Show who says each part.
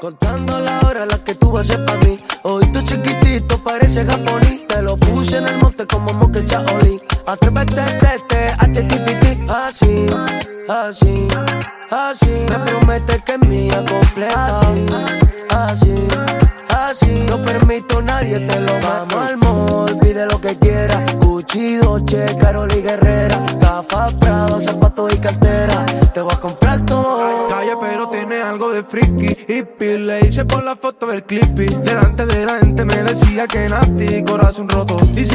Speaker 1: Contando la hora la que tú vas a ser pa' mí. Ojito chiquitito, parece japoní. Te lo puse en el monte como moque chaolí. Atrévete, HTTPT. Así, así, así. Me promete que es mía completa. Así, así. No permito nadie te lo vamos al mall, pide lo que quiera. Gucci, Dolce, Karol y Guerrera. Gafas, Prada, zapatos y cartera. Te voy a comprar todo.
Speaker 2: Calle pero tiene algo de friki. Hippie, le hice por la foto del clippy. Delante de la gente me decía que nasty, corazón roto. Dice